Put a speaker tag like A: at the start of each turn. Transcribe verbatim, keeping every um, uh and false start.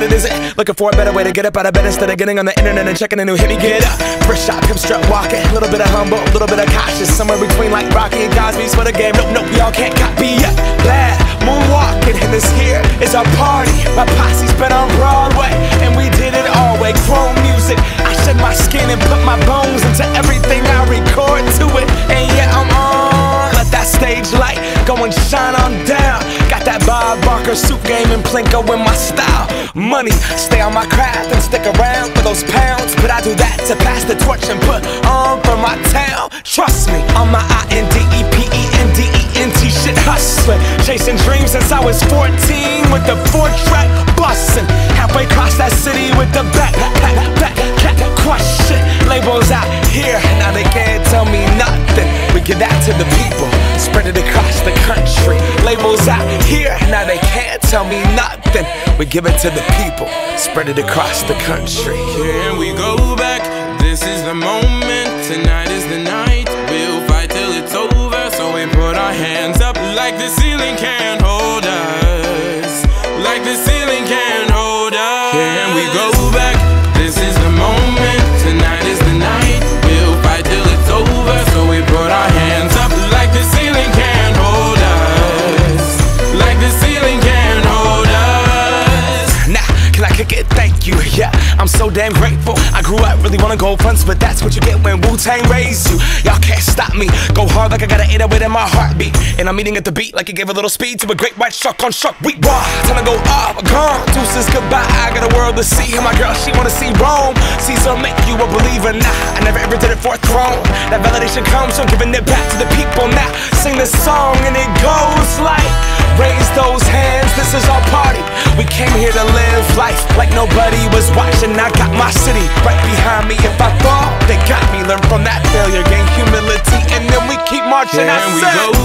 A: what it is. Looking for a better way to get up out of bed instead of getting on the internet and checking a new hit. Me get up, first shot, pimp strut walking. Little bit of humble, little bit of cautious. Somewhere between like Rocky and Cosby's for the game. Nope, nope, y'all can't copy yet. Glad moonwalking, and this here is our party. My posse's been on Broadway, and we did it all way. Chrome music, I shed my skin and put my bones into everything I record to it. And yeah, I'm on. Let that stage light go and shine on down. Got that Bob Barker suit game and Plinko in my style. Money, stay on my craft and stick around for those pounds. But I do that to pass the torch and put on for my town. Trust me, on my I N D E P E N D E N T shit hustling. Chasing dreams since I was fourteen with the four track bustin'. Halfway across that city with the back, back, back, back, crush shit. Labels out here, now they can't tell me nothing. We give that to the people, spread it across the country. Labels out here, now they can't tell me nothing. We give it to the people, spread it across the country.
B: Here we go back, this is the moment. Tonight is the night, we'll fight till it's over. So we put our hands up like the ceiling can't hold us. Like the ceiling can't hold us. Here we go back, this is the moment. Tonight is the night, we'll fight till it's over. So we put our hands up like the ceiling can't hold us. Like the ceiling can't hold us.
A: Nah, can I kick it? Thank you, yeah, I'm so damn grateful. I grew up really wanna go fronts, but that's what you get when Wu-Tang raised you. Y'all can't stop me, go hard like I got an eight oh eight in my heartbeat. And I'm eating at the beat like it gave a little speed to a great white shark on shark week. Raw, time to go up, gone, deuces goodbye. I got a world to see, and my girl, she wanna see Rome. Caesar make you a believer, nah, I never ever did it for a throne. That validation comes from giving it back to the people. Now, sing this song and it goes like, raise those hands, this is our party. We came here to live life like nobody was watching. I got my city right behind me. If I fall, they got me. Learn from that failure, gain humility, and then we keep marching.
B: Here
A: I
B: we
A: said,
B: go